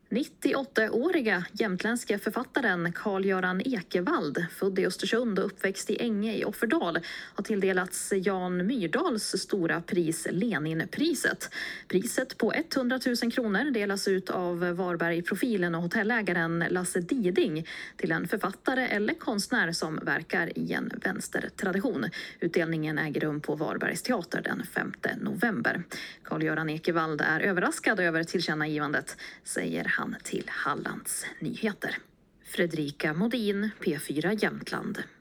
98-åriga jämtländska författaren Carl-Göran Ekevall, född i Östersund och uppväxt i Änge i Offerdal, har tilldelats Jan Myrdals stora pris Leninpriset. Priset på 100 000 kronor delas ut av Varberg-profilen och hotellägaren Lasse Diding till en författare eller konstnär som verkar i en vänstertradition. Utdelningen äger rum på Varbergs teater den 5 november. Carl-Göran Ekevall är överraskad över tillkännagivandet, säger han till Hallands Nyheter. Fredrika Modin, P4 Jämtland.